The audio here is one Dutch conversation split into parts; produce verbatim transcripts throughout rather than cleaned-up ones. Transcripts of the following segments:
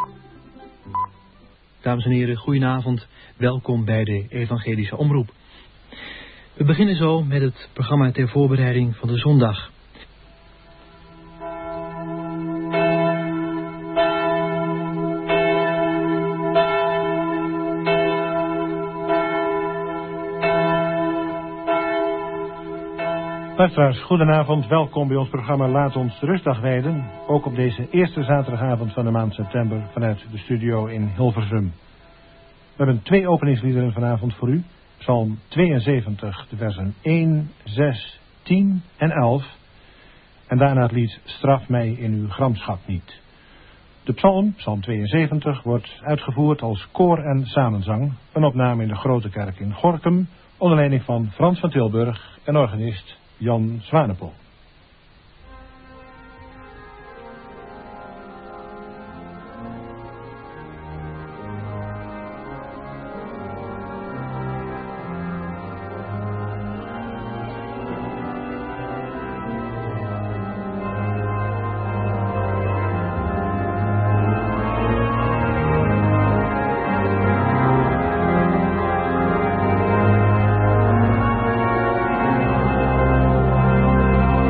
Dames en heren, goedenavond. Welkom bij de Evangelische Omroep. We beginnen zo met het programma ter voorbereiding van de zondag. Luisteraars, goedenavond. Welkom bij ons programma Laat ons de rustdag wijden. Ook op deze eerste zaterdagavond van de maand september vanuit de studio in Hilversum. We hebben twee openingsliederen vanavond voor u. Psalm tweeënzeventig, de versen één, zes, tien en elf. En daarna het lied Straf mij in uw gramschap niet. De psalm, psalm tweeënzeventig, wordt uitgevoerd als koor en samenzang. Een opname in de Grote Kerk in Gorinchem, onder leiding van Frans van Tilburg en organist Jan Zwanepoel. Thank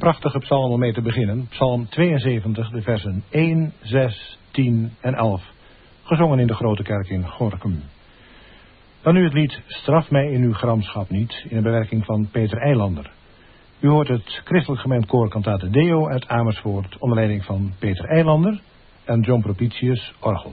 prachtige psalm om mee te beginnen. Psalm tweeënzeventig, de versen één, zes, tien en elf. Gezongen in de Grote Kerk in Gorinchem. Dan nu het lied Straf mij in uw gramschap niet, in een bewerking van Peter Eilander. U hoort het Christelijk Gemengd Koor Cantate Deo uit Amersfoort onder leiding van Peter Eilander en John Propitius orgel.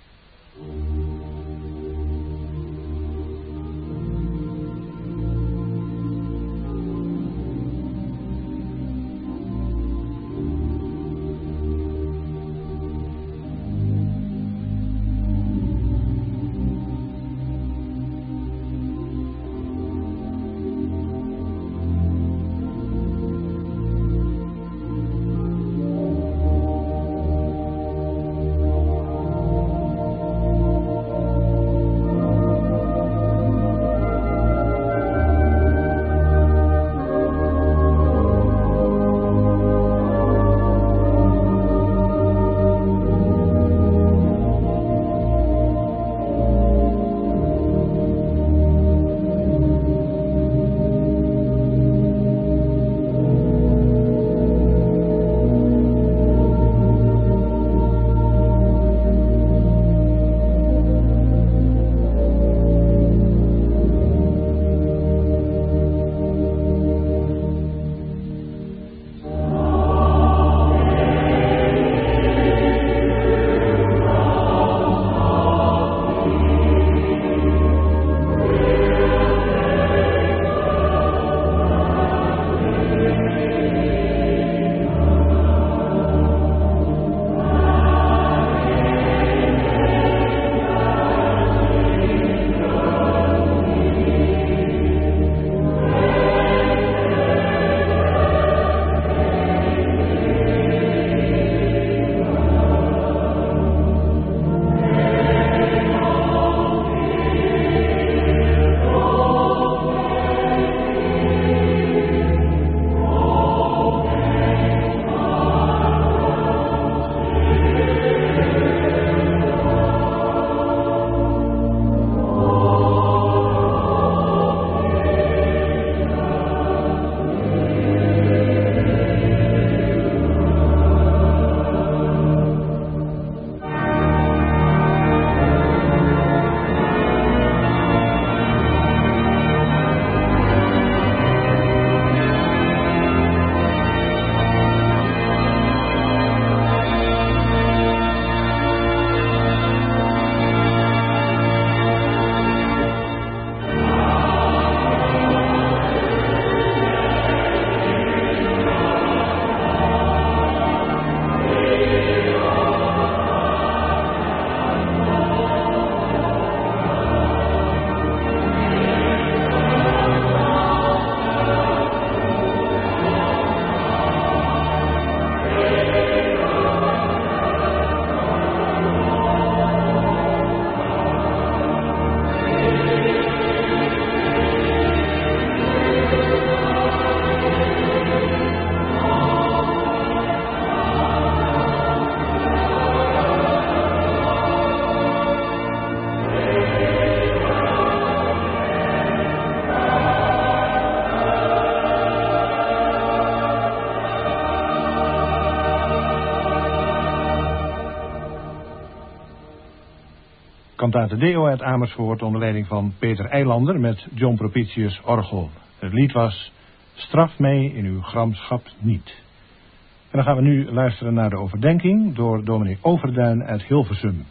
Cantate Deo uit Amersfoort onder leiding van Peter Eilander met John Propitius orgel. Het lied was Straf mij in uw gramschap niet. En dan gaan we nu luisteren naar de overdenking door dominee Overduin uit Hilversum.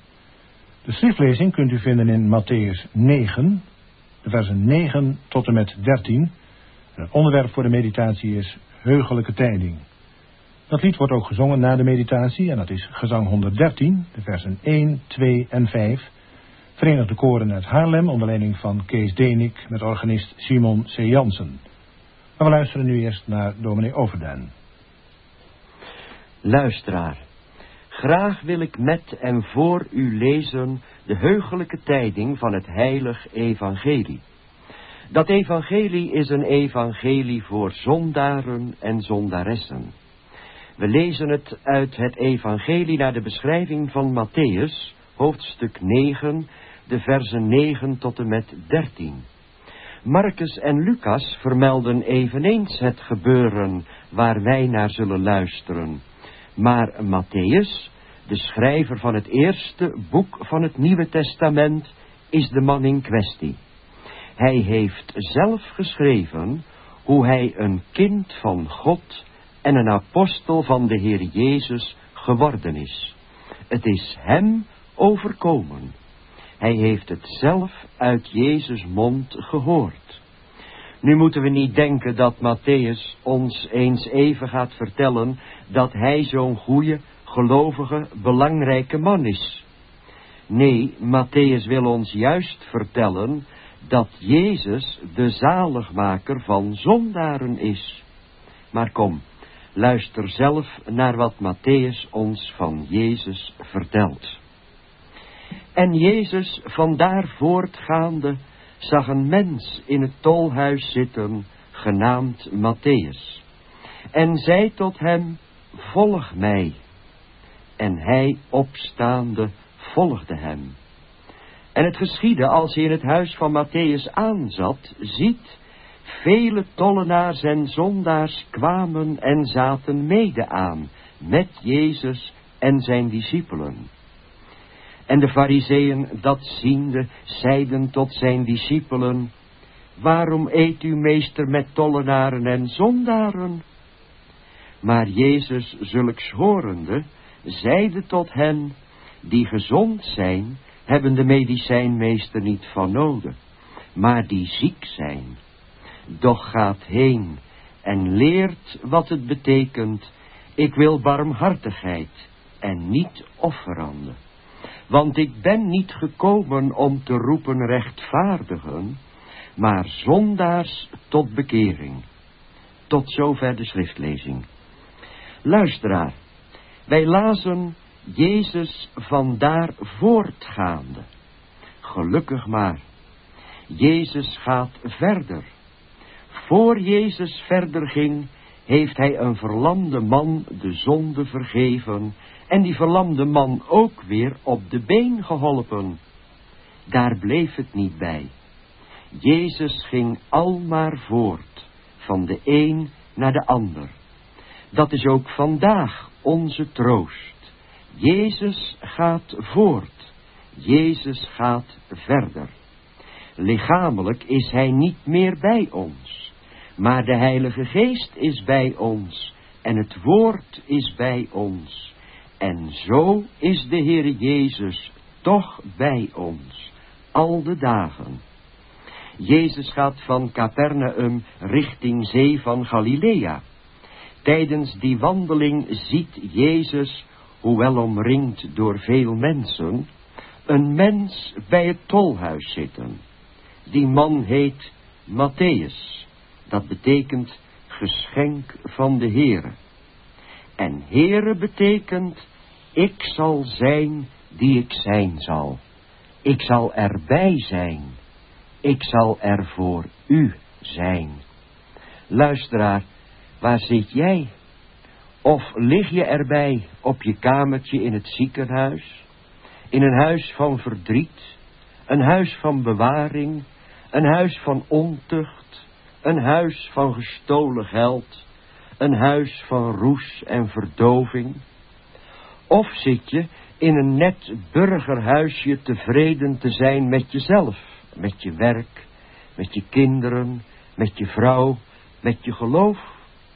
De schriftlezing kunt u vinden in Mattheüs negen, de versen negen tot en met dertien. En het onderwerp voor de meditatie is heugelijke tijding. Dat lied wordt ook gezongen na de meditatie en dat is gezang honderddertien, de versen één, twee en vijf. Verenigde Koren uit Haarlem onder leiding van Kees Denik met organist Simon C. Jansen. Maar we luisteren nu eerst naar dominee Overduin. Luisteraar, graag wil ik met en voor u lezen de heugelijke tijding van het heilig evangelie. Dat evangelie is een evangelie voor zondaren en zondaressen. We lezen het uit het evangelie naar de beschrijving van Mattheüs, hoofdstuk negen, de versen negen tot en met dertien. Marcus en Lucas vermelden eveneens het gebeuren waar wij naar zullen luisteren. Maar Mattheüs, de schrijver van het eerste boek van het Nieuwe Testament, is de man in kwestie. Hij heeft zelf geschreven hoe hij een kind van God en een apostel van de Heer Jezus geworden is. Het is hem overkomen. Hij heeft het zelf uit Jezus' mond gehoord. Nu moeten we niet denken dat Mattheüs ons eens even gaat vertellen dat hij zo'n goede, gelovige, belangrijke man is. Nee, Mattheüs wil ons juist vertellen dat Jezus de zaligmaker van zondaren is. Maar kom, luister zelf naar wat Mattheüs ons van Jezus vertelt. En Jezus, vandaar voortgaande, zag een mens in het tolhuis zitten, genaamd Mattheüs, en zei tot hem, volg mij. En hij, opstaande, volgde hem. En het geschiedde, als hij in het huis van Mattheüs aanzat, ziet, vele tollenaars en zondaars kwamen en zaten mede aan, met Jezus en zijn discipelen. En de Farizeeën, dat ziende, zeiden tot zijn discipelen, waarom eet u meester met tollenaren en zondaren? Maar Jezus, zulks horende, zeide tot hen, die gezond zijn, hebben de medicijnmeester niet van nodig, maar die ziek zijn. Doch gaat heen en leert wat het betekent, ik wil barmhartigheid en niet offeranden. Want ik ben niet gekomen om te roepen rechtvaardigen, maar zondaars tot bekering. Tot zover de schriftlezing. Luisteraar, wij lazen Jezus vandaar voortgaande. Gelukkig maar. Jezus gaat verder. Voor Jezus verder ging, heeft hij een verlamde man de zonde vergeven en die verlamde man ook weer op de been geholpen. Daar bleef het niet bij. Jezus ging almaar voort, van de een naar de ander. Dat is ook vandaag onze troost. Jezus gaat voort. Jezus gaat verder. Lichamelijk is hij niet meer bij ons, maar de Heilige Geest is bij ons en het woord is bij ons. En zo is de Heer Jezus toch bij ons, al de dagen. Jezus gaat van Capernaum richting zee van Galilea. Tijdens die wandeling ziet Jezus, hoewel omringd door veel mensen, een mens bij het tolhuis zitten. Die man heet Mattheüs, dat betekent geschenk van de Heere. En Heere betekent, ik zal zijn die ik zijn zal. Ik zal erbij zijn. Ik zal er voor u zijn. Luisteraar, waar zit jij? Of lig je erbij op je kamertje in het ziekenhuis? In een huis van verdriet, een huis van bewaring, een huis van ontucht, een huis van gestolen geld, een huis van roes en verdoving? Of zit je in een net burgerhuisje tevreden te zijn met jezelf, met je werk, met je kinderen, met je vrouw, met je geloof?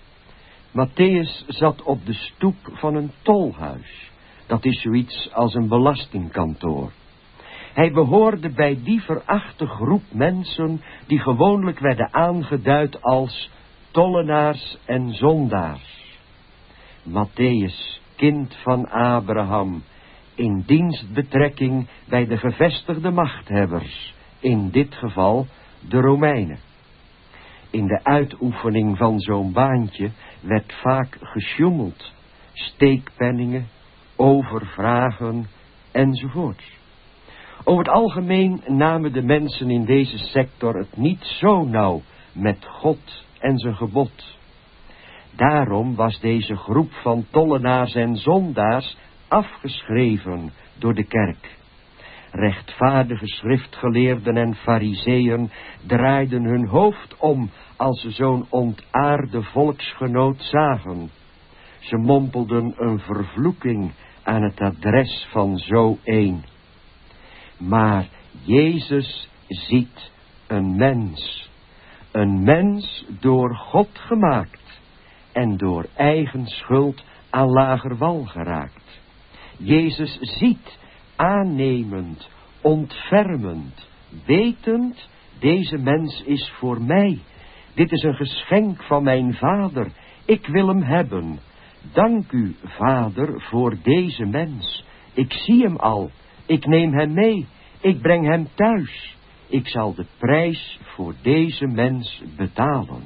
Mattheüs zat op de stoep van een tolhuis. Dat is zoiets als een belastingkantoor. Hij behoorde bij die verachte groep mensen die gewoonlijk werden aangeduid als tollenaars en zondaars. Mattheüs, kind van Abraham, in dienstbetrekking bij de gevestigde machthebbers, in dit geval de Romeinen. In de uitoefening van zo'n baantje werd vaak gesjoemeld, steekpenningen, overvragen enzovoorts. Over het algemeen namen de mensen in deze sector het niet zo nauw met God en zijn gebod. Daarom was deze groep van tollenaars en zondaars afgeschreven door de kerk. Rechtvaardige schriftgeleerden en fariseeën draaiden hun hoofd om als ze zo'n ontaarde volksgenoot zagen. Ze mompelden een vervloeking aan het adres van zo een. Maar Jezus ziet een mens. Een mens door God gemaakt en door eigen schuld aan lager wal geraakt. Jezus ziet, aannemend, ontfermend, wetend, deze mens is voor mij. Dit is een geschenk van mijn Vader, ik wil hem hebben. Dank u, Vader, voor deze mens. Ik zie hem al, ik neem hem mee, ik breng hem thuis. Ik zal de prijs voor deze mens betalen.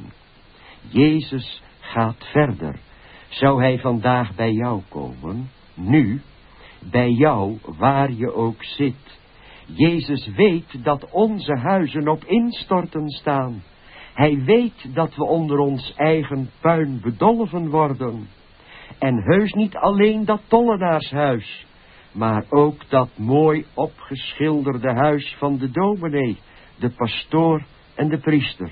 Jezus gaat verder. Zou hij vandaag bij jou komen? Nu? Bij jou, waar je ook zit. Jezus weet dat onze huizen op instorten staan. Hij weet dat we onder ons eigen puin bedolven worden. En heus niet alleen dat tollenaarshuis, maar ook dat mooi opgeschilderde huis van de dominee, de pastoor en de priester.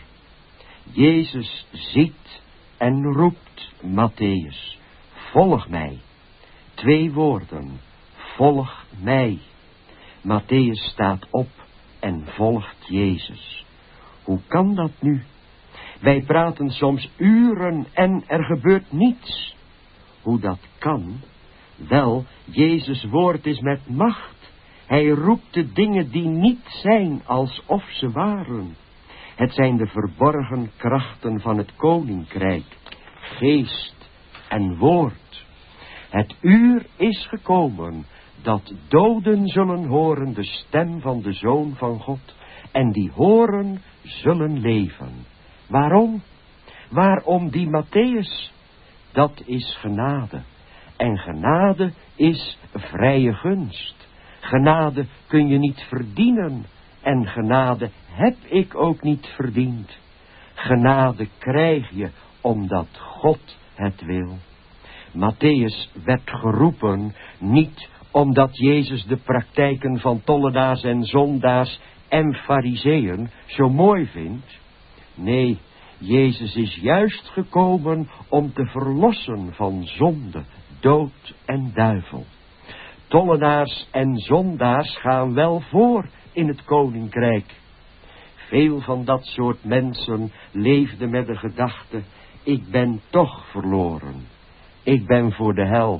Jezus ziet en roept Mattheüs, volg mij. Twee woorden, volg mij. Mattheüs staat op en volgt Jezus. Hoe kan dat nu? Wij praten soms uren en er gebeurt niets. Hoe dat kan? Wel, Jezus' woord is met macht. Hij roept de dingen die niet zijn alsof ze waren. Het zijn de verborgen krachten van het koninkrijk, geest en woord. Het uur is gekomen dat doden zullen horen de stem van de Zoon van God en die horen zullen leven. Waarom? Waarom die Mattheüs? Dat is genade. En genade is vrije gunst. Genade kun je niet verdienen. En genade heb ik ook niet verdiend. Genade krijg je omdat God het wil. Mattheüs werd geroepen niet omdat Jezus de praktijken van tollenaars en zondaars en fariseeën zo mooi vindt. Nee, Jezus is juist gekomen om te verlossen van zonde, dood en duivel. Tollenaars en zondaars gaan wel voor in het koninkrijk. Veel van dat soort mensen leefden met de gedachte, ik ben toch verloren. Ik ben voor de hel.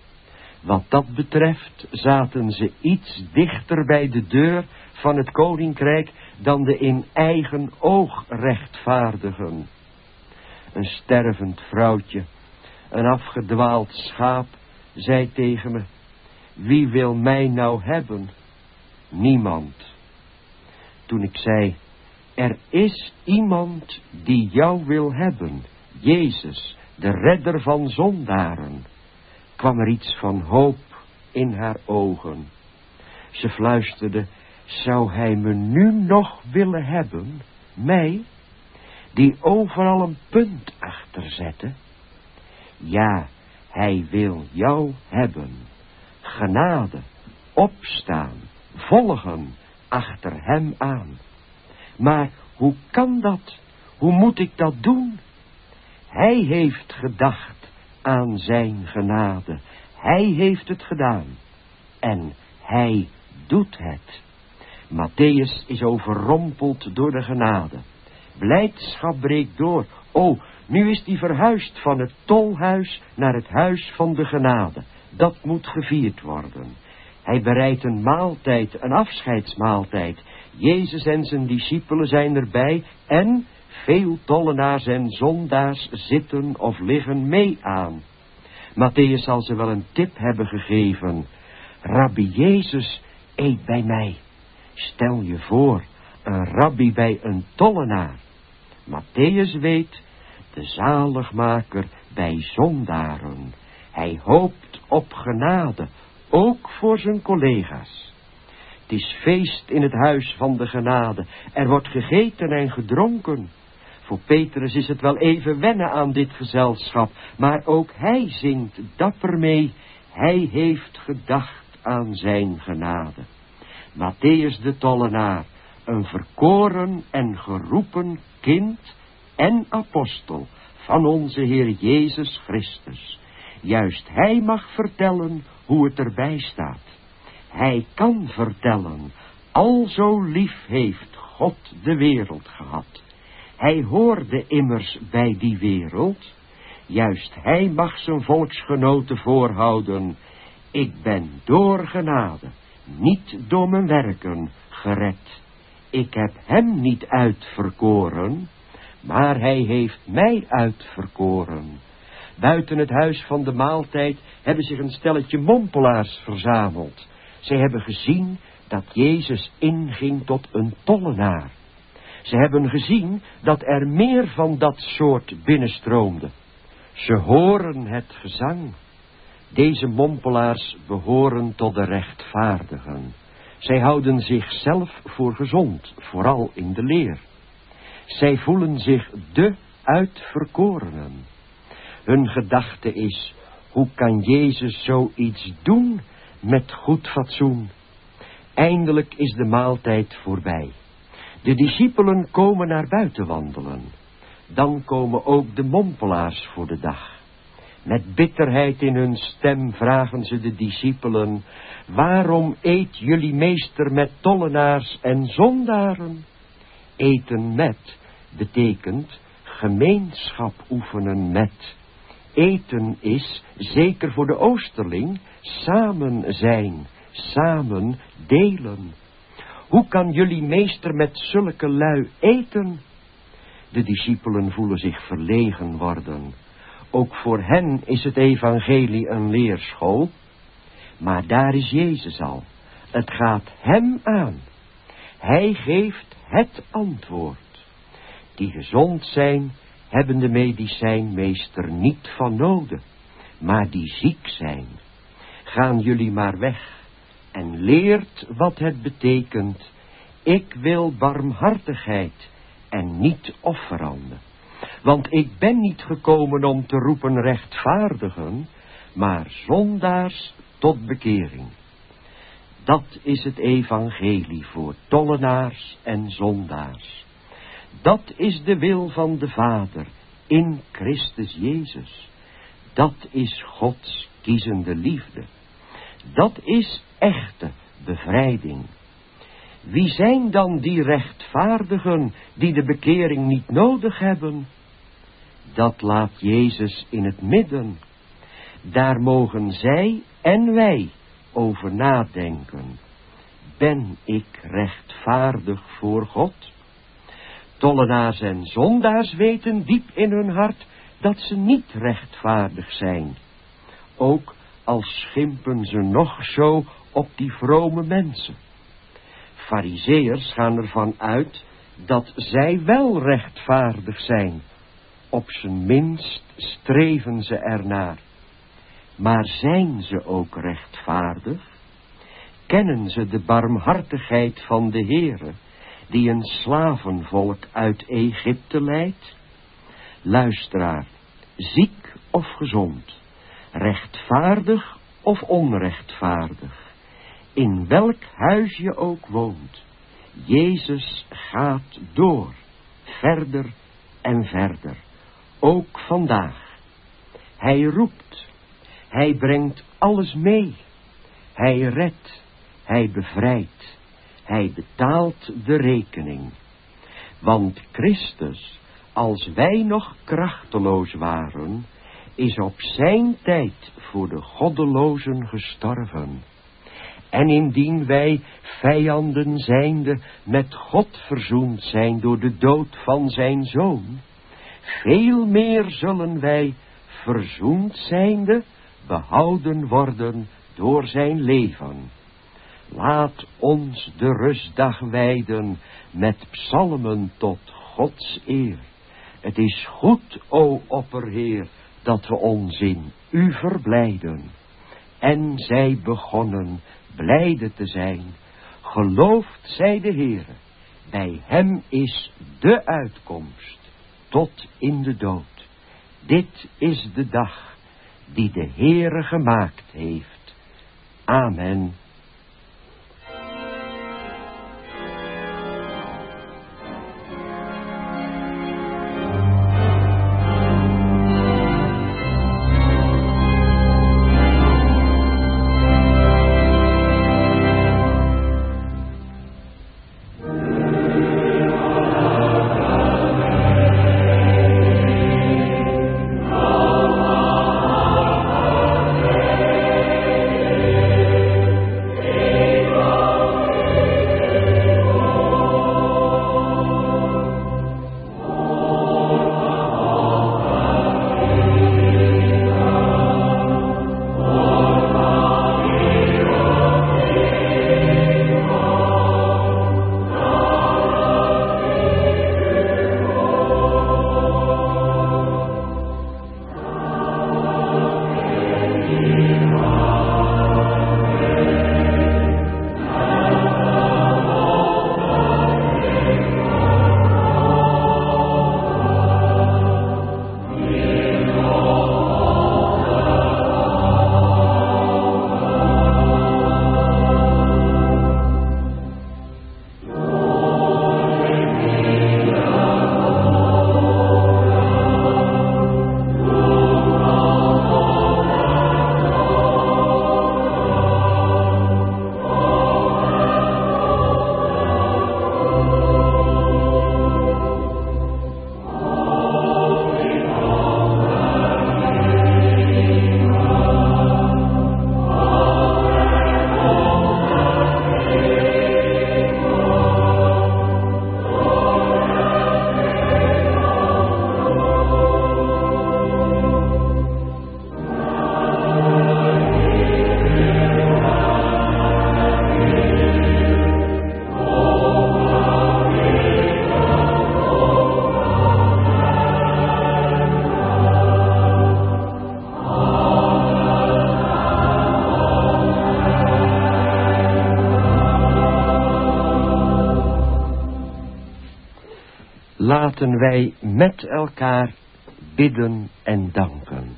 Wat dat betreft zaten ze iets dichter bij de deur van het koninkrijk dan de in eigen oog rechtvaardigen. Een stervend vrouwtje, een afgedwaald schaap, zei tegen me, wie wil mij nou hebben? Niemand. Toen ik zei, er is iemand die jou wil hebben, Jezus, de redder van zondaren, kwam er iets van hoop in haar ogen. Ze fluisterde, zou hij me nu nog willen hebben, mij, die overal een punt achter zette? Ja, hij wil jou hebben. Genade, opstaan, volgen, achter hem aan. Maar hoe kan dat? Hoe moet ik dat doen? Hij heeft gedacht aan zijn genade. Hij heeft het gedaan. En hij doet het. Mattheüs is overrompeld door de genade. Blijdschap breekt door. Oh, nu is hij verhuisd van het tolhuis naar het huis van de genade. Dat moet gevierd worden. Hij bereidt een maaltijd, een afscheidsmaaltijd. Jezus en zijn discipelen zijn erbij en veel tollenaars en zondaars zitten of liggen mee aan. Mattheüs zal ze wel een tip hebben gegeven. Rabbi Jezus, eet bij mij. Stel je voor, een rabbi bij een tollenaar. Mattheüs weet, de zaligmaker bij zondaren. Hij hoopt op genade, ook voor zijn collega's. Het is feest in het huis van de genade. Er wordt gegeten en gedronken. Voor Petrus is het wel even wennen aan dit gezelschap, maar ook hij zingt dapper mee. Hij heeft gedacht aan zijn genade. Mattheüs de tollenaar, een verkoren en geroepen kind en apostel van onze Heer Jezus Christus. Juist hij mag vertellen hoe het erbij staat. Hij kan vertellen, alzo lief heeft God de wereld gehad. Hij hoorde immers bij die wereld. Juist hij mag zijn volksgenoten voorhouden. Ik ben door genade, niet door mijn werken, gered. Ik heb hem niet uitverkoren, maar hij heeft mij uitverkoren. Buiten het huis van de maaltijd hebben zich een stelletje mompelaars verzameld. Zij hebben gezien dat Jezus inging tot een tollenaar. Ze hebben gezien dat er meer van dat soort binnenstroomde. Ze horen het gezang. Deze mompelaars behoren tot de rechtvaardigen. Zij houden zichzelf voor gezond, vooral in de leer. Zij voelen zich de uitverkorenen. Hun gedachte is, hoe kan Jezus zoiets doen met goed fatsoen? Eindelijk is de maaltijd voorbij. De discipelen komen naar buiten wandelen. Dan komen ook de mompelaars voor de dag. Met bitterheid in hun stem vragen ze de discipelen, waarom eet jullie meester met tollenaars en zondaren? Eten met betekent gemeenschap oefenen met. Eten is, zeker voor de Oosterling, samen zijn, samen delen. Hoe kan jullie meester met zulke lui eten? De discipelen voelen zich verlegen worden. Ook voor hen is het evangelie een leerschool. Maar daar is Jezus al. Het gaat hem aan. Hij geeft het antwoord. Die gezond zijn, hebben de medicijnmeester niet van nodig, maar die ziek zijn. Gaan jullie maar weg en leert wat het betekent. Ik wil barmhartigheid en niet offeranden. Want ik ben niet gekomen om te roepen rechtvaardigen, maar zondaars tot bekering. Dat is het evangelie voor tollenaars en zondaars. Dat is de wil van de Vader in Christus Jezus. Dat is Gods kiezende liefde. Dat is echte bevrijding. Wie zijn dan die rechtvaardigen die de bekering niet nodig hebben? Dat laat Jezus in het midden. Daar mogen zij en wij over nadenken. Ben ik rechtvaardig voor God? Tollenaars en zondaars weten diep in hun hart dat ze niet rechtvaardig zijn. Ook al schimpen ze nog zo op die vrome mensen. Farizeërs gaan ervan uit dat zij wel rechtvaardig zijn. Op zijn minst streven ze ernaar. Maar zijn ze ook rechtvaardig? Kennen ze de barmhartigheid van de Heere, die een slavenvolk uit Egypte leidt? Luisteraar, ziek of gezond, rechtvaardig of onrechtvaardig, in welk huis je ook woont, Jezus gaat door, verder en verder, ook vandaag. Hij roept, hij brengt alles mee, hij redt, hij bevrijdt, hij betaalt de rekening. Want Christus, als wij nog krachteloos waren, is op zijn tijd voor de goddelozen gestorven. En indien wij vijanden zijnde met God verzoend zijn door de dood van zijn Zoon, veel meer zullen wij verzoend zijnde behouden worden door zijn leven. Laat ons de rustdag wijden met psalmen tot Gods eer. Het is goed, o opperheer, dat we ons in u verblijden. En zij begonnen blijde te zijn. Gelooft zij de Heere, bij hem is de uitkomst tot in de dood. Dit is de dag die de Heere gemaakt heeft. Amen. laten wij met elkaar bidden en danken.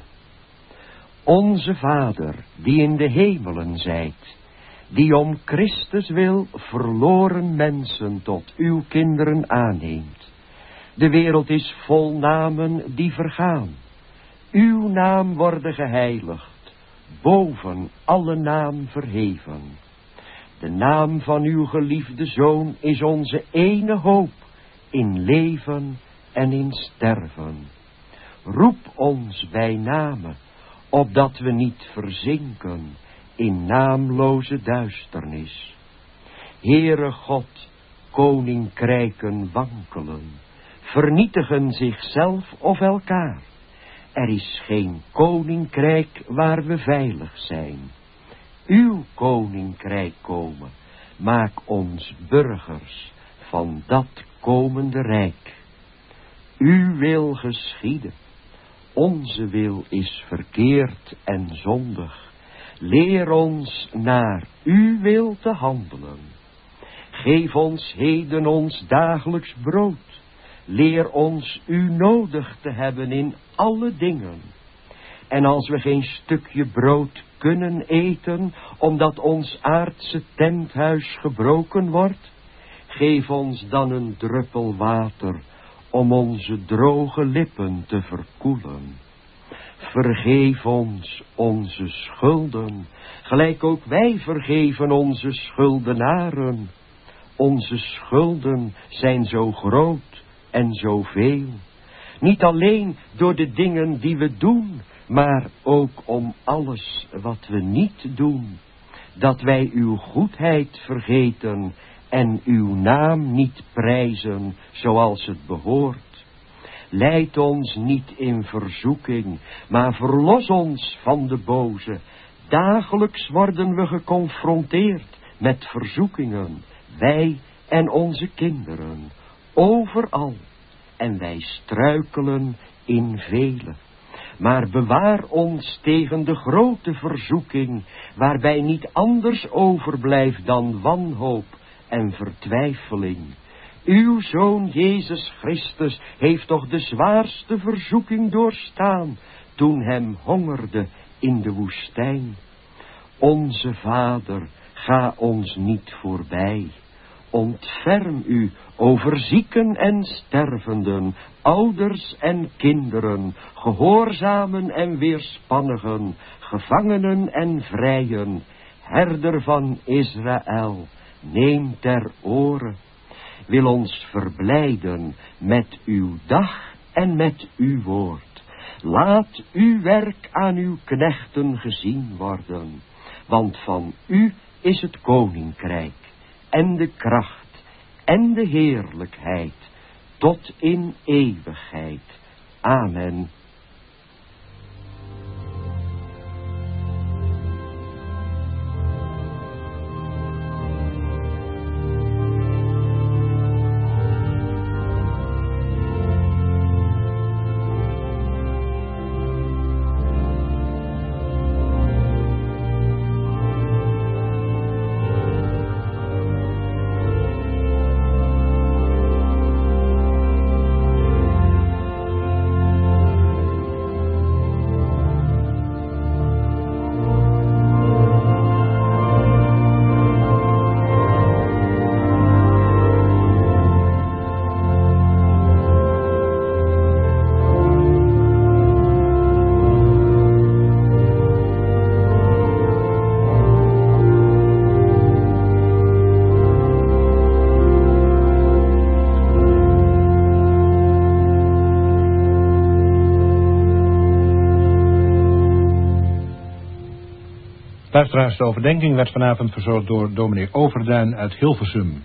Onze Vader, die in de hemelen zijt, die om Christus wil verloren mensen tot uw kinderen aanneemt. De wereld is vol namen die vergaan. Uw naam worden geheiligd, boven alle naam verheven. De naam van uw geliefde Zoon is onze ene hoop in leven en in sterven. Roep ons bij name, opdat we niet verzinken in naamloze duisternis. Heere God, koninkrijken wankelen, vernietigen zichzelf of elkaar. Er is geen koninkrijk waar we veilig zijn. Uw koninkrijk komen, maak ons burgers van dat komende rijk. Uw wil geschieden, onze wil is verkeerd en zondig. Leer ons naar uw wil te handelen. Geef ons heden ons dagelijks brood. Leer ons u nodig te hebben in alle dingen. En als we geen stukje brood kunnen eten, omdat ons aardse tenthuis gebroken wordt, geef ons dan een druppel water om onze droge lippen te verkoelen. Vergeef ons onze schulden, gelijk ook wij vergeven onze schuldenaren. Onze schulden zijn zo groot en zoveel, niet alleen door de dingen die we doen, maar ook om alles wat we niet doen, dat wij uw goedheid vergeten en uw naam niet prijzen zoals het behoort. Leid ons niet in verzoeking, maar verlos ons van de boze. Dagelijks worden we geconfronteerd met verzoekingen, wij en onze kinderen, overal, en wij struikelen in vele. Maar bewaar ons tegen de grote verzoeking, waarbij niet anders overblijft dan wanhoop en vertwijfeling. Uw Zoon Jezus Christus heeft toch de zwaarste verzoeking doorstaan, toen hem hongerde in de woestijn. Onze Vader, ga ons niet voorbij. Ontferm u over zieken en stervenden, ouders en kinderen, gehoorzamen en weerspannigen, gevangenen en vrijen. Herder van Israël, neem ter oren. Wil ons verblijden met uw dag en met uw woord. Laat uw werk aan uw knechten gezien worden, want van u is het koninkrijk en de kracht en de heerlijkheid tot in eeuwigheid. Amen. Luisteraars, de overdenking werd vanavond verzorgd door dominee Overduin uit Hilversum.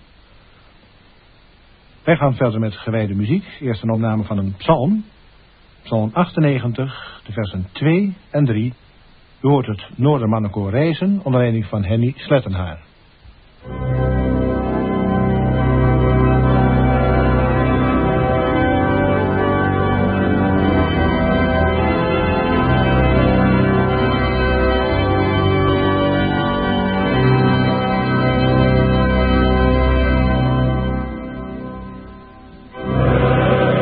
Wij gaan verder met gewijde muziek. Eerst een opname van een psalm. Psalm achtennegentig, de versen twee en drie. U hoort het Noordermannenkoor Reizen onder leiding van Henny Slettenhaar. Yeah.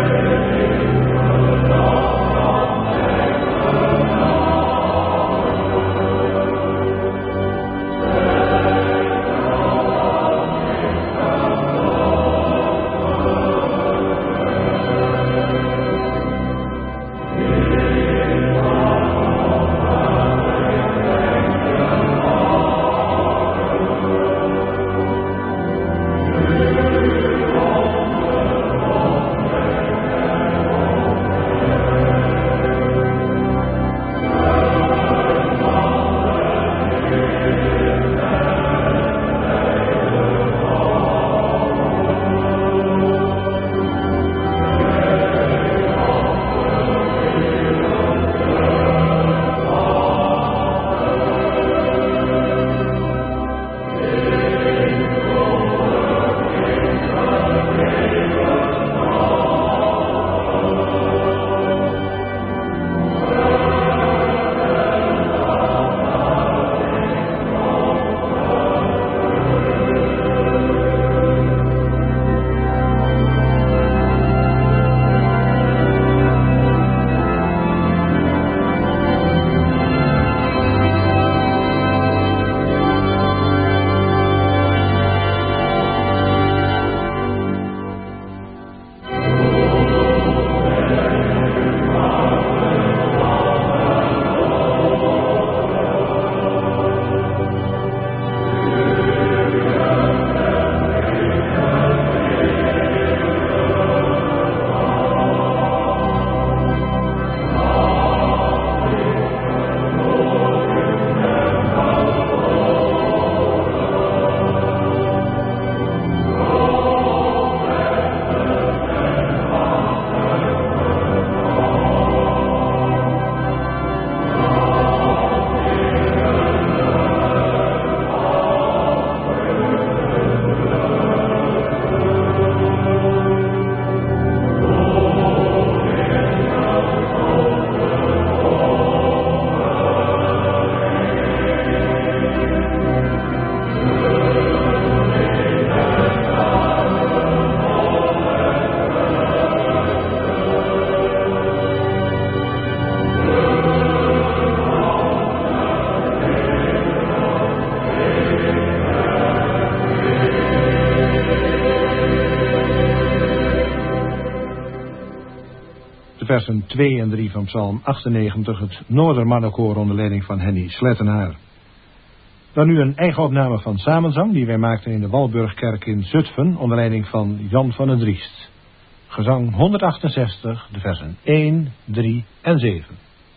versen twee en drie van Psalm achtennegentig, het Noordermannenkoor onder leiding van Henny Slettenaar. Dan nu een eigen opname van Samenzang die wij maakten in de Walburgkerk in Zutphen onder leiding van Jan van den Driest. Gezang honderdachtenzestig, de versen één, drie en zeven.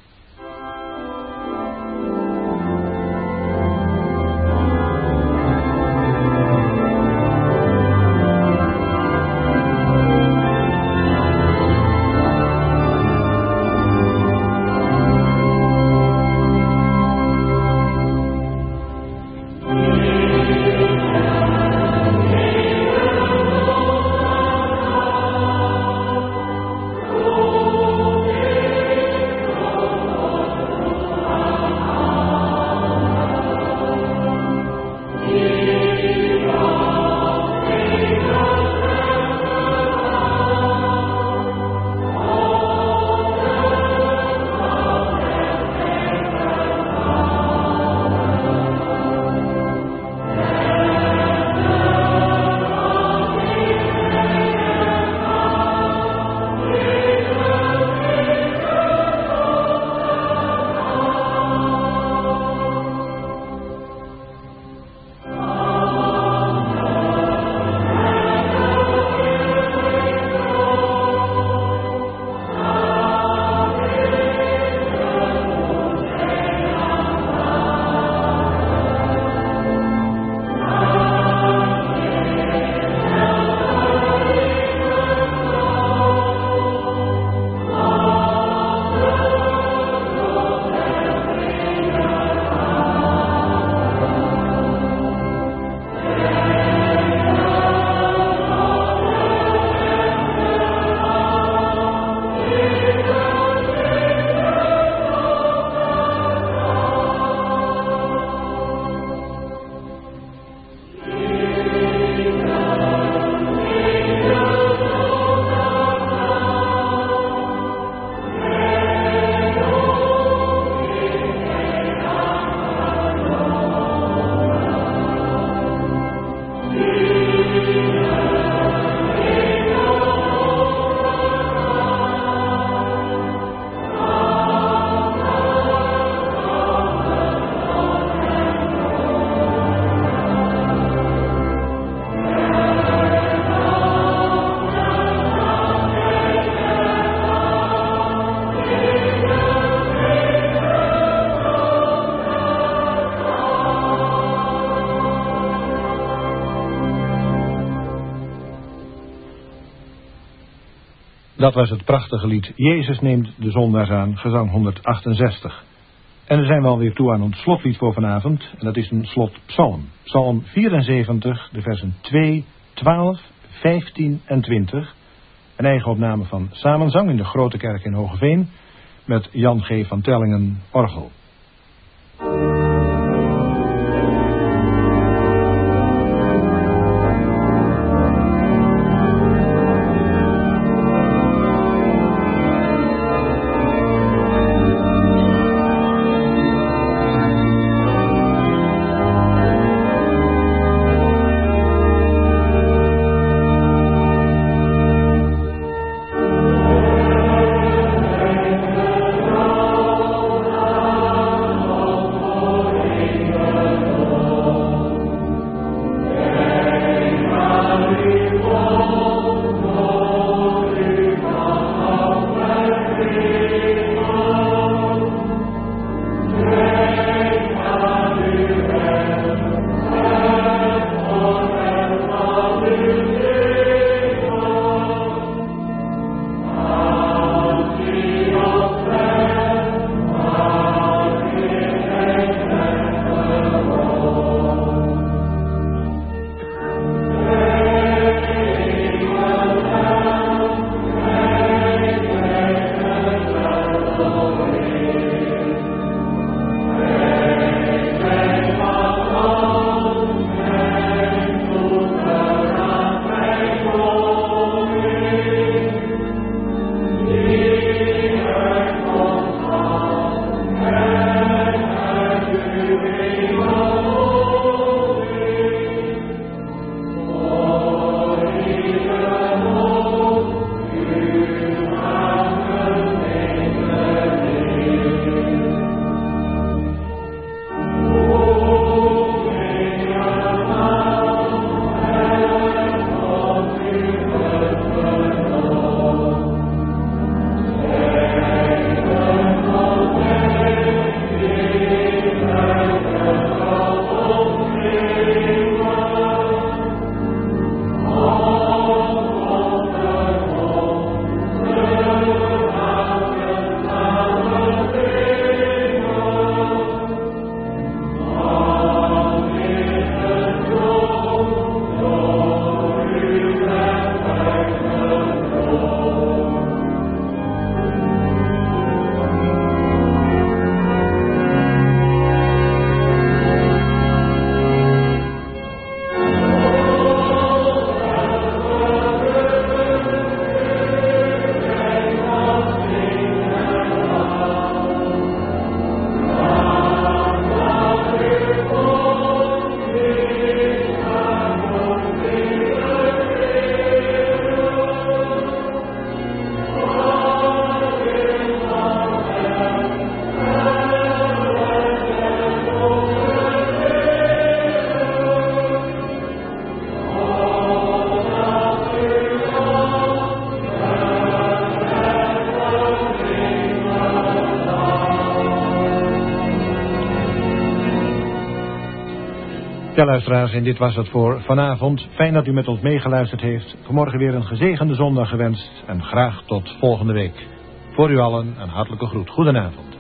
Dat was het prachtige lied Jezus neemt de zondaars aan, gezang honderdachtenzestig. En dan zijn we alweer toe aan ons slotlied voor vanavond. En dat is een slotpsalm. Psalm vierenzeventig, de versen twee, twaalf, vijftien en twintig. Een eigen opname van Samenzang in de Grote Kerk in Hoogeveen. Met Jan G. van Tellingen, orgel. Oh Ja, luisteraars, en dit was het voor vanavond. Fijn dat u met ons meegeluisterd heeft. Vanmorgen weer een gezegende zondag gewenst en graag tot volgende week. Voor u allen een hartelijke groet. Goedenavond.